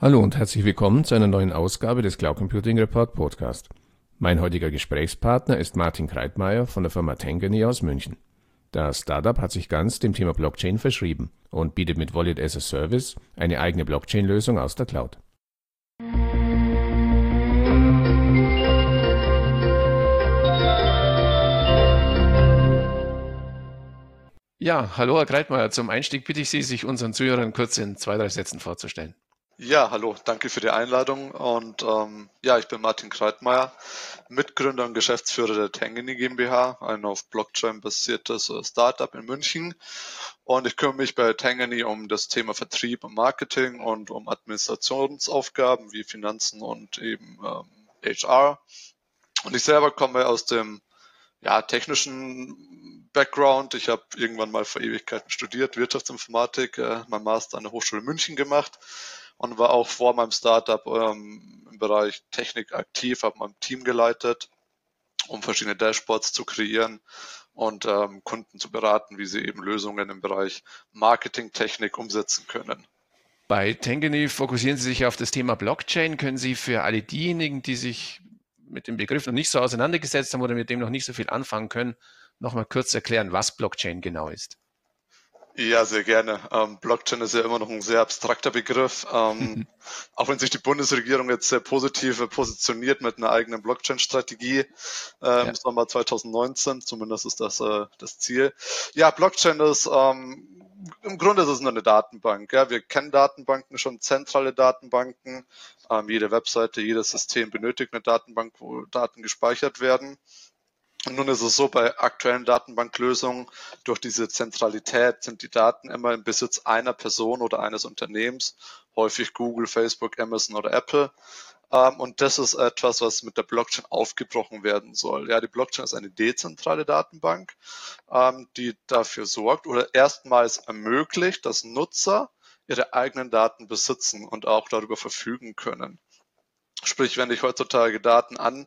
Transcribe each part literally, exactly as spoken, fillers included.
Hallo und herzlich willkommen zu einer neuen Ausgabe des Cloud Computing Report Podcast. Mein heutiger Gesprächspartner ist Martin Kreitmeier von der Firma Tangany aus München. Das Startup hat sich ganz dem Thema Blockchain verschrieben und bietet mit Wallet as a Service eine eigene Blockchain-Lösung aus der Cloud. Ja, hallo Herr Kreitmeier. Zum Einstieg bitte ich Sie, sich unseren Zuhörern kurz in zwei, drei Sätzen vorzustellen. Ja, hallo, danke für die Einladung und ähm, ja, ich bin Martin Kreitmeier, Mitgründer und Geschäftsführer der Tangany GmbH, ein auf Blockchain basiertes äh, Startup in München, und ich kümmere mich bei Tangany um das Thema Vertrieb und Marketing und um Administrationsaufgaben wie Finanzen und eben ähm, H R. Und ich selber komme aus dem ja, technischen Background. Ich habe irgendwann mal vor Ewigkeiten studiert, Wirtschaftsinformatik, äh, mein Master an der Hochschule München gemacht und war auch vor meinem Startup ähm, im Bereich Technik aktiv, habe mein Team geleitet, um verschiedene Dashboards zu kreieren und ähm, Kunden zu beraten, wie sie eben Lösungen im Bereich Marketingtechnik umsetzen können. Bei Tangany fokussieren Sie sich auf das Thema Blockchain. Können Sie für alle diejenigen, die sich mit dem Begriff noch nicht so auseinandergesetzt haben oder mit dem noch nicht so viel anfangen können, noch mal kurz erklären, was Blockchain genau ist? Ja, sehr gerne. Ähm, Blockchain ist ja immer noch ein sehr abstrakter Begriff. Ähm, auch wenn sich die Bundesregierung jetzt sehr positiv positioniert mit einer eigenen Blockchain-Strategie äh, im Ja. Sommer zwanzig neunzehn, zumindest ist das äh, das Ziel. Ja, Blockchain ist, ähm, im Grunde ist es nur eine Datenbank. Ja. Wir kennen Datenbanken schon, zentrale Datenbanken. Ähm, jede Webseite, jedes System benötigt eine Datenbank, wo Daten gespeichert werden. Und nun ist es so, bei aktuellen Datenbanklösungen, durch diese Zentralität sind die Daten immer im Besitz einer Person oder eines Unternehmens, häufig Google, Facebook, Amazon oder Apple. Ähm, und das ist etwas, was mit der Blockchain aufgebrochen werden soll. Ja, die Blockchain ist eine dezentrale Datenbank, ähm, die dafür sorgt oder erstmals ermöglicht, dass Nutzer ihre eigenen Daten besitzen und auch darüber verfügen können. Sprich, wenn ich heutzutage Daten an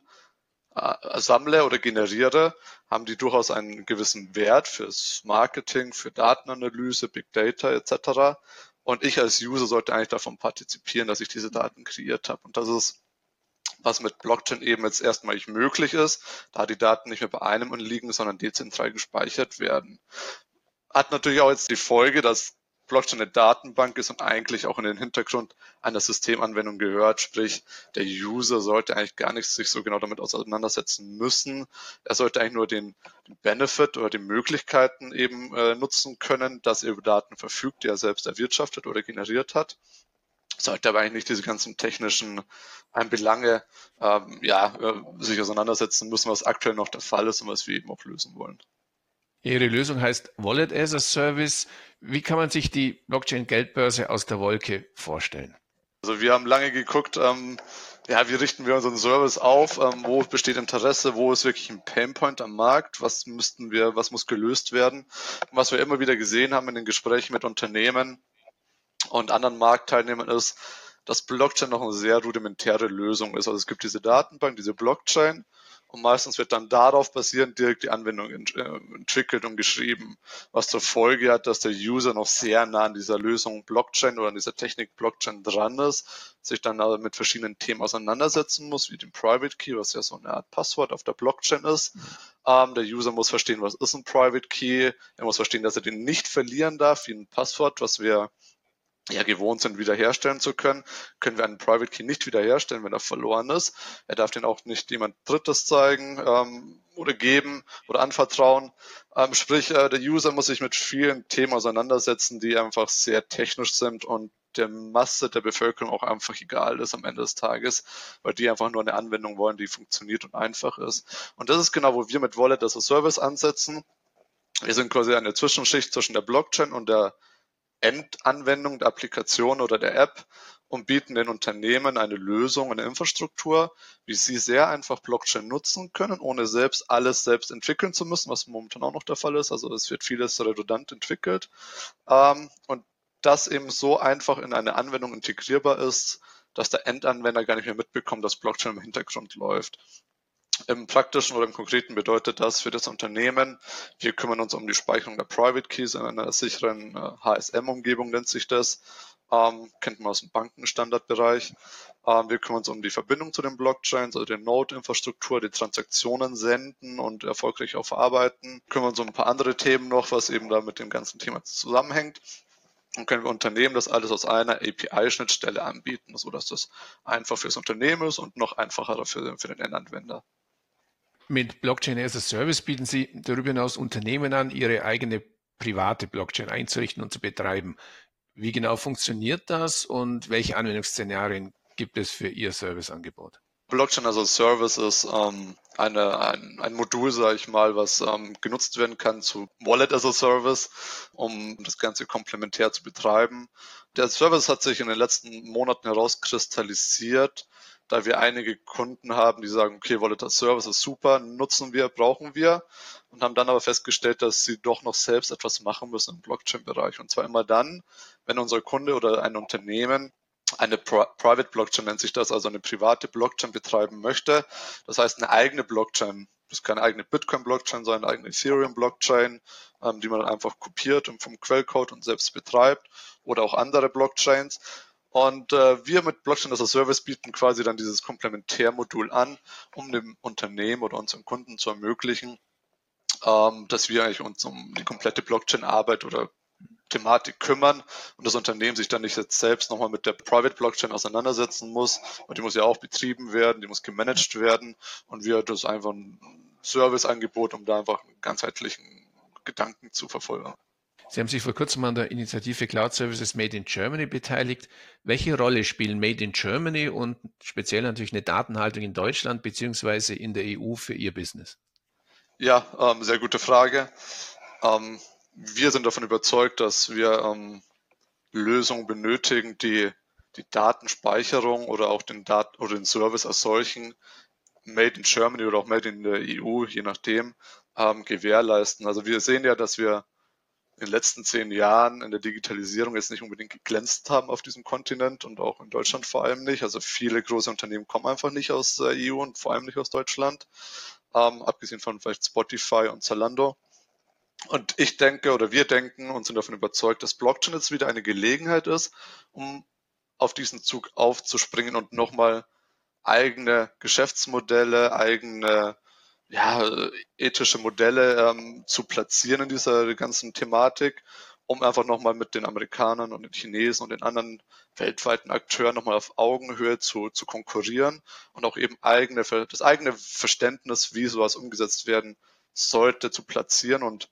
äh, sammle oder generiere, haben die durchaus einen gewissen Wert fürs Marketing, für Datenanalyse, Big Data et cetera. Und ich als User sollte eigentlich davon partizipieren, dass ich diese Daten kreiert habe. Und das ist, was mit Blockchain eben jetzt erstmalig möglich ist, da die Daten nicht mehr bei einem liegen, sondern dezentral gespeichert werden. Hat natürlich auch jetzt die Folge, dass Blockchain eine Datenbank ist und eigentlich auch in den Hintergrund einer Systemanwendung gehört. Sprich, der User sollte eigentlich gar nicht sich so genau damit auseinandersetzen müssen. Er sollte eigentlich nur den, den Benefit oder die Möglichkeiten eben äh, nutzen können, dass er über Daten verfügt, die er selbst erwirtschaftet oder generiert hat. Sollte aber eigentlich nicht diese ganzen technischen äh, Belange ähm, ja, äh, sich auseinandersetzen müssen, was aktuell noch der Fall ist und was wir eben auch lösen wollen. Ihre Lösung heißt Wallet as a Service. Wie kann man sich die Blockchain-Geldbörse aus der Wolke vorstellen? Also wir haben lange geguckt, ähm, ja, wie richten wir unseren Service auf, ähm, wo besteht Interesse, wo ist wirklich ein Painpoint am Markt, was müssten wir, was muss gelöst werden. Und was wir immer wieder gesehen haben in den Gesprächen mit Unternehmen und anderen Marktteilnehmern ist, dass Blockchain noch eine sehr rudimentäre Lösung ist. Also es gibt diese Datenbank, diese Blockchain, und meistens wird dann darauf basierend direkt die Anwendung ent äh, entwickelt und geschrieben, was zur Folge hat, dass der User noch sehr nah an dieser Lösung Blockchain oder an dieser Technik Blockchain dran ist, sich dann aber mit verschiedenen Themen auseinandersetzen muss, wie dem Private Key, was ja so eine Art Passwort auf der Blockchain ist. Ähm, der User muss verstehen, was ist ein Private Key, er muss verstehen, dass er den nicht verlieren darf, wie ein Passwort, was wir ja gewohnt sind, wiederherstellen zu können, können wir einen Private Key nicht wiederherstellen, wenn er verloren ist. Er darf den auch nicht jemand Drittes zeigen ähm, oder geben oder anvertrauen. Ähm, sprich, äh, der User muss sich mit vielen Themen auseinandersetzen, die einfach sehr technisch sind und der Masse der Bevölkerung auch einfach egal ist am Ende des Tages, weil die einfach nur eine Anwendung wollen, die funktioniert und einfach ist. Und das ist genau, wo wir mit Wallet as a Service ansetzen. Wir sind quasi eine Zwischenschicht zwischen der Blockchain und der Endanwendung der Applikation oder der App und bieten den Unternehmen eine Lösung, eine Infrastruktur, wie sie sehr einfach Blockchain nutzen können, ohne selbst alles selbst entwickeln zu müssen, was momentan auch noch der Fall ist. Also es wird vieles redundant entwickelt. Ähm, und das eben so einfach in eine Anwendung integrierbar ist, dass der Endanwender gar nicht mehr mitbekommt, dass Blockchain im Hintergrund läuft. Im Praktischen oder im Konkreten bedeutet das für das Unternehmen, wir kümmern uns um die Speicherung der Private Keys in einer sicheren H S M-Umgebung, nennt sich das. ähm, kennt man aus dem Bankenstandardbereich. Ähm, wir kümmern uns um die Verbindung zu den Blockchains, also die Node-Infrastruktur, die Transaktionen senden und erfolgreich auch verarbeiten. Wir kümmern uns um ein paar andere Themen noch, was eben da mit dem ganzen Thema zusammenhängt. Dann können wir Unternehmen das alles aus einer A P I-Schnittstelle anbieten, sodass das einfach fürs Unternehmen ist und noch einfacher für, für den Endanwender. Mit Blockchain as a Service bieten Sie darüber hinaus Unternehmen an, ihre eigene private Blockchain einzurichten und zu betreiben. Wie genau funktioniert das und welche Anwendungsszenarien gibt es für Ihr Serviceangebot? Blockchain as a Service ist ähm, eine, ein, ein Modul, sage ich mal, was ähm, genutzt werden kann zu Wallet as a Service, um das Ganze komplementär zu betreiben. Der Service hat sich in den letzten Monaten herauskristallisiert, da wir einige Kunden haben, die sagen, okay, Wallet as a Service ist super, nutzen wir, brauchen wir, und haben dann aber festgestellt, dass sie doch noch selbst etwas machen müssen im Blockchain-Bereich. Und zwar immer dann, wenn unser Kunde oder ein Unternehmen eine Private Blockchain nennt sich das, also eine private Blockchain betreiben möchte. Das heißt, eine eigene Blockchain. Das kann eine eigene Bitcoin-Blockchain sein, eine eigene Ethereum-Blockchain, ähm, die man dann einfach kopiert und vom Quellcode und selbst betreibt, oder auch andere Blockchains. Und äh, wir mit Blockchain as a Service bieten quasi dann dieses Komplementärmodul an, um dem Unternehmen oder unseren Kunden zu ermöglichen, ähm, dass wir eigentlich uns um die komplette Blockchain-Arbeit oder Thematik kümmern und das Unternehmen sich dann nicht jetzt selbst nochmal mit der Private Blockchain auseinandersetzen muss. Und die muss ja auch betrieben werden, die muss gemanagt werden, und wir das einfach ein Serviceangebot, um da einfach einen ganzheitlichen Gedanken zu verfolgen. Sie haben sich vor kurzem an der Initiative Cloud Services Made in Germany beteiligt. Welche Rolle spielen Made in Germany und speziell natürlich eine Datenhaltung in Deutschland bzw. in der E U für Ihr Business? Ja, ähm, sehr gute Frage. Ähm, wir sind davon überzeugt, dass wir ähm, Lösungen benötigen, die die Datenspeicherung oder auch den Dat oder den Service als solchen Made in Germany oder auch Made in der E U, je nachdem, ähm, gewährleisten. Also wir sehen ja, dass wir in den letzten zehn Jahren in der Digitalisierung jetzt nicht unbedingt geglänzt haben auf diesem Kontinent und auch in Deutschland vor allem nicht. Also viele große Unternehmen kommen einfach nicht aus der E U und vor allem nicht aus Deutschland, ähm, abgesehen von vielleicht Spotify und Zalando. Und ich denke oder wir denken und sind davon überzeugt, dass Blockchain jetzt wieder eine Gelegenheit ist, um auf diesen Zug aufzuspringen und nochmal eigene Geschäftsmodelle, eigene ja, ethische Modelle ähm, zu platzieren in dieser ganzen Thematik, um einfach nochmal mit den Amerikanern und den Chinesen und den anderen weltweiten Akteuren nochmal auf Augenhöhe zu, zu konkurrieren und auch eben eigene, das eigene Verständnis, wie sowas umgesetzt werden sollte, zu platzieren. Und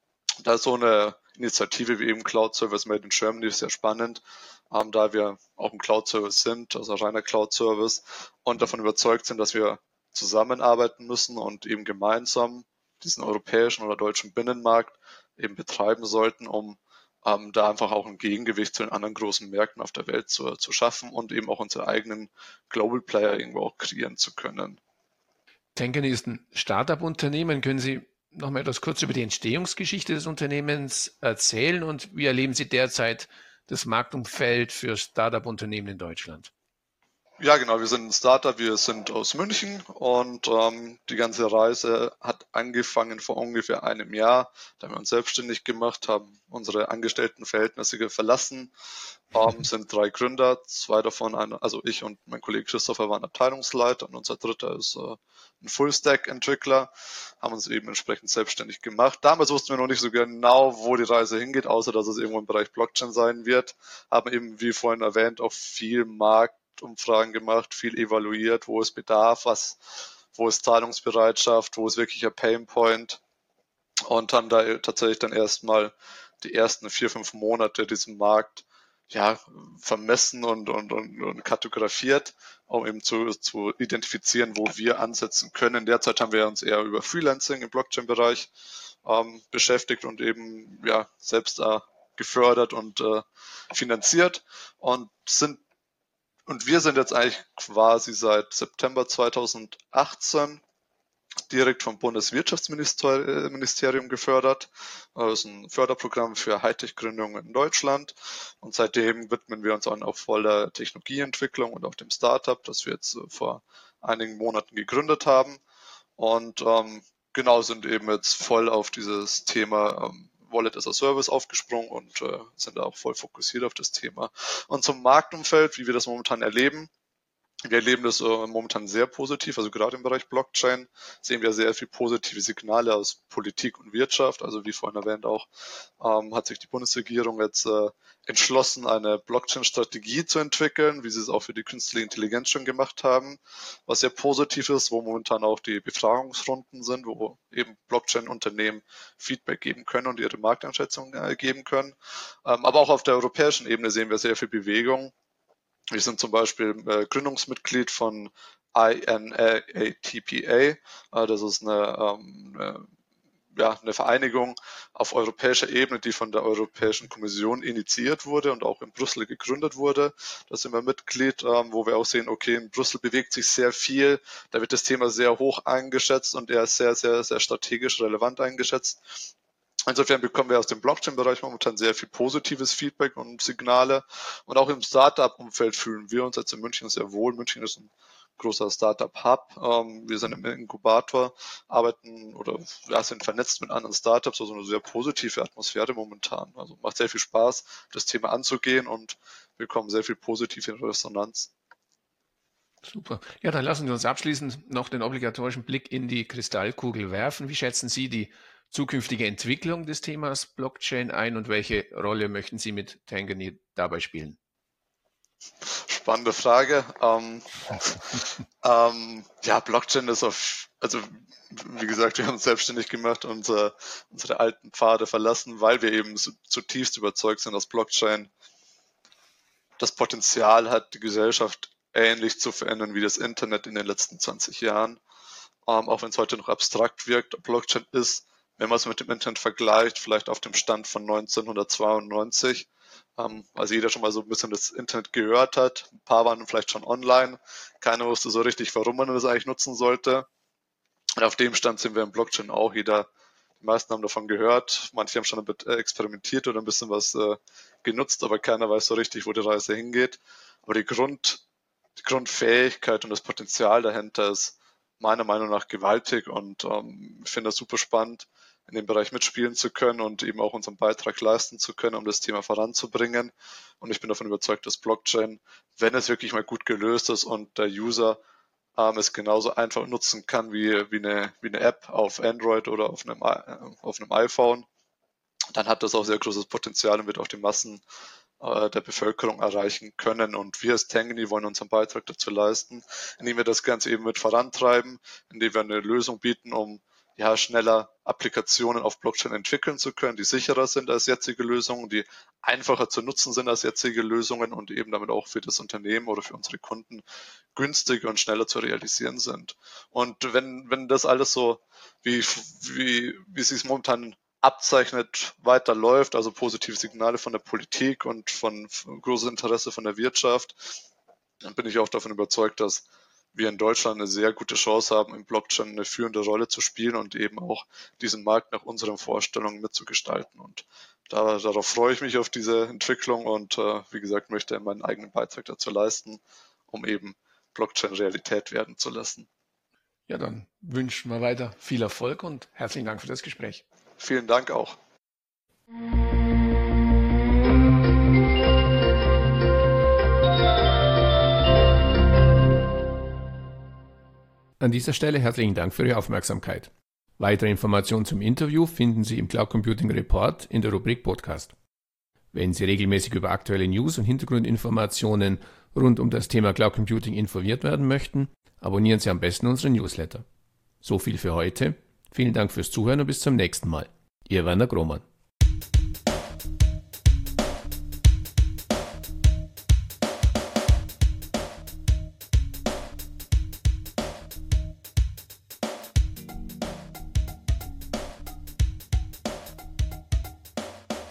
da ist so eine Initiative wie eben Cloud Service Made in Germany sehr spannend, ähm, da wir auch ein Cloud Service sind, also reiner Cloud Service, und davon überzeugt sind, dass wir zusammenarbeiten müssen und eben gemeinsam diesen europäischen oder deutschen Binnenmarkt eben betreiben sollten, um ähm, da einfach auch ein Gegengewicht zu den anderen großen Märkten auf der Welt zu, zu schaffen und eben auch unsere eigenen Global Player irgendwo auch kreieren zu können. Tencent ist ein Startup-Unternehmen. Können Sie noch mal etwas kurz über die Entstehungsgeschichte des Unternehmens erzählen und wie erleben Sie derzeit das Marktumfeld für Startup-Unternehmen in Deutschland? Ja, genau, wir sind ein Startup, wir sind aus München, und ähm, die ganze Reise hat angefangen vor ungefähr einem Jahr. Da haben wir uns selbstständig gemacht, haben unsere Angestelltenverhältnisse verlassen, ähm, sind drei Gründer, zwei davon, eine, also ich und mein Kollege Christopher waren Abteilungsleiter, und unser dritter ist äh, ein Full-Stack-Entwickler, haben uns eben entsprechend selbstständig gemacht. Damals wussten wir noch nicht so genau, wo die Reise hingeht, außer dass es irgendwo im Bereich Blockchain sein wird, haben eben, wie vorhin erwähnt, auch viel Markt Umfragen gemacht, viel evaluiert, wo ist Bedarf, was, wo ist Zahlungsbereitschaft, wo ist wirklich ein Painpoint, und haben da tatsächlich dann erstmal die ersten vier, fünf Monate diesen Markt ja, vermessen und, und, und, und kartografiert, um eben zu, zu identifizieren, wo wir ansetzen können. Derzeit haben wir uns eher über Freelancing im Blockchain-Bereich ähm, beschäftigt und eben ja, selbst äh, gefördert und äh, finanziert, und sind und wir sind jetzt eigentlich quasi seit September zweitausendachtzehn direkt vom Bundeswirtschaftsministerium gefördert. Das ist ein Förderprogramm für Hightech-Gründungen in Deutschland. Und seitdem widmen wir uns auch voller Technologieentwicklung und auch dem Startup, das wir jetzt vor einigen Monaten gegründet haben. Und ähm, genau sind eben jetzt voll auf dieses Thema ähm, Wallet as a Service aufgesprungen und äh, sind da auch voll fokussiert auf das Thema. Und zum Marktumfeld, wie wir das momentan erleben. Wir erleben das äh, momentan sehr positiv, also gerade im Bereich Blockchain sehen wir sehr viel positive Signale aus Politik und Wirtschaft. Also wie vorhin erwähnt auch, ähm, hat sich die Bundesregierung jetzt äh, entschlossen, eine Blockchain-Strategie zu entwickeln, wie sie es auch für die künstliche Intelligenz schon gemacht haben, was sehr positiv ist, wo momentan auch die Befragungsrunden sind, wo eben Blockchain-Unternehmen Feedback geben können und ihre Markteinschätzung äh, geben können. Ähm, aber auch auf der europäischen Ebene sehen wir sehr viel Bewegung. Wir sind zum Beispiel äh, Gründungsmitglied von I N A T P A. Äh, das ist eine, ähm, eine, ja, eine Vereinigung auf europäischer Ebene, die von der Europäischen Kommission initiiert wurde und auch in Brüssel gegründet wurde. Da sind wir Mitglied, ähm, wo wir auch sehen, okay, in Brüssel bewegt sich sehr viel. Da wird das Thema sehr hoch eingeschätzt und er ist sehr, sehr, sehr strategisch relevant eingeschätzt. Insofern bekommen wir aus dem Blockchain-Bereich momentan sehr viel positives Feedback und Signale. Und auch im Startup-Umfeld fühlen wir uns jetzt in München sehr wohl. München ist ein großer Startup-Hub. Wir sind im Inkubator, arbeiten oder ja, sind vernetzt mit anderen Startups, also eine sehr positive Atmosphäre momentan. Also macht sehr viel Spaß, das Thema anzugehen und wir bekommen sehr viel positive Resonanz. Super. Ja, dann lassen Sie uns abschließend noch den obligatorischen Blick in die Kristallkugel werfen. Wie schätzen Sie die zukünftige Entwicklung des Themas Blockchain ein und welche Rolle möchten Sie mit Tangany dabei spielen? Spannende Frage. Ähm, ähm, ja, Blockchain ist auf, also wie gesagt, wir haben uns selbstständig gemacht und äh, unsere alten Pfade verlassen, weil wir eben so, zutiefst überzeugt sind, dass Blockchain das Potenzial hat, die Gesellschaft ähnlich zu verändern wie das Internet in den letzten zwanzig Jahren. Ähm, auch wenn es heute noch abstrakt wirkt, Blockchain ist, wenn man es mit dem Internet vergleicht, vielleicht auf dem Stand von neunzehnhundertzweiundneunzig, ähm, also jeder schon mal so ein bisschen das Internet gehört hat. Ein paar waren vielleicht schon online. Keiner wusste so richtig, warum man das eigentlich nutzen sollte. Und auf dem Stand sind wir im Blockchain auch. Jeder, die meisten haben davon gehört. Manche haben schon damit experimentiert oder ein bisschen was äh, genutzt, aber keiner weiß so richtig, wo die Reise hingeht. Aber die Grund, die Grundfähigkeit und das Potenzial dahinter ist meiner Meinung nach gewaltig und ähm, ich finde das super spannend, in dem Bereich mitspielen zu können und eben auch unseren Beitrag leisten zu können, um das Thema voranzubringen. Und ich bin davon überzeugt, dass Blockchain, wenn es wirklich mal gut gelöst ist und der User ähm, es genauso einfach nutzen kann wie, wie, eine, wie eine App auf Android oder auf einem, äh, auf einem iPhone, dann hat das auch sehr großes Potenzial und wird auch die Massen äh, der Bevölkerung erreichen können. Und wir als Tangany wollen unseren Beitrag dazu leisten, indem wir das Ganze eben mit vorantreiben, indem wir eine Lösung bieten, um ja, schneller Applikationen auf Blockchain entwickeln zu können, die sicherer sind als jetzige Lösungen, die einfacher zu nutzen sind als jetzige Lösungen und eben damit auch für das Unternehmen oder für unsere Kunden günstiger und schneller zu realisieren sind. Und wenn, wenn das alles so, wie, wie, wie es sich momentan abzeichnet, weiterläuft, also positive Signale von der Politik und von, von großem Interesse von der Wirtschaft, dann bin ich auch davon überzeugt, dass wir in Deutschland eine sehr gute Chance haben, im Blockchain eine führende Rolle zu spielen und eben auch diesen Markt nach unseren Vorstellungen mitzugestalten. Und da, darauf freue ich mich auf diese Entwicklung und äh, wie gesagt, möchte meinen eigenen Beitrag dazu leisten, um eben Blockchain Realität werden zu lassen. Ja, dann wünschen wir weiter viel Erfolg und herzlichen Dank für das Gespräch. Vielen Dank auch. An dieser Stelle herzlichen Dank für Ihre Aufmerksamkeit. Weitere Informationen zum Interview finden Sie im Cloud Computing Report in der Rubrik Podcast. Wenn Sie regelmäßig über aktuelle News und Hintergrundinformationen rund um das Thema Cloud Computing informiert werden möchten, abonnieren Sie am besten unseren Newsletter. So viel für heute. Vielen Dank fürs Zuhören und bis zum nächsten Mal. Ihr Werner Grohmann.